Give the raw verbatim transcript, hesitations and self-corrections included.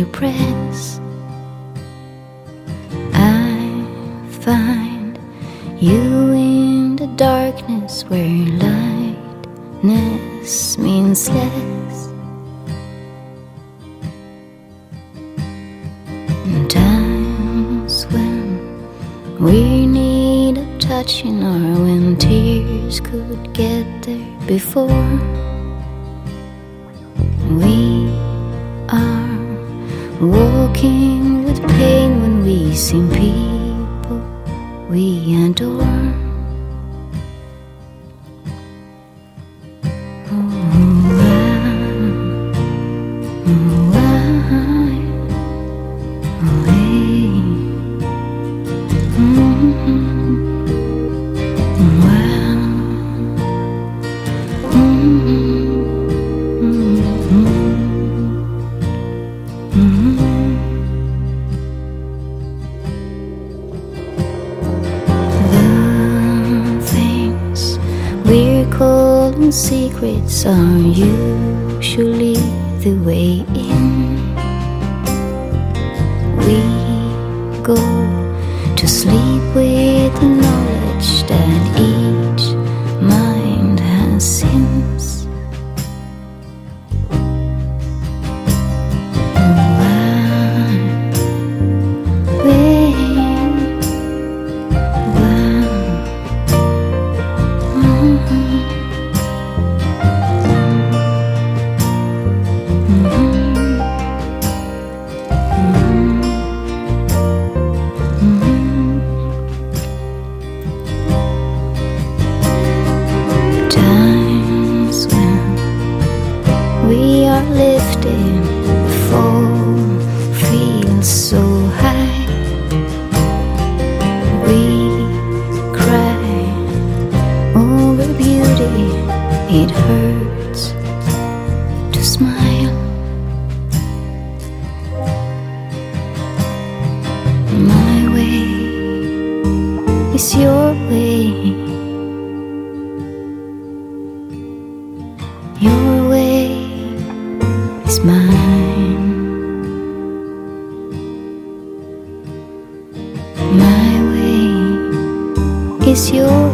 you press, I find you in the darkness where lightness means less. In times when we need a touching, or when tears could get there before, we are walking with pain when we see people we adore. Calling secrets are usually the way in. We go to sleep with the knowledge that each mind has sins. We are lifted, the fall feels so high. We cry over beauty, it hurts to smile. My way is your way, your way is mine. My way is yours.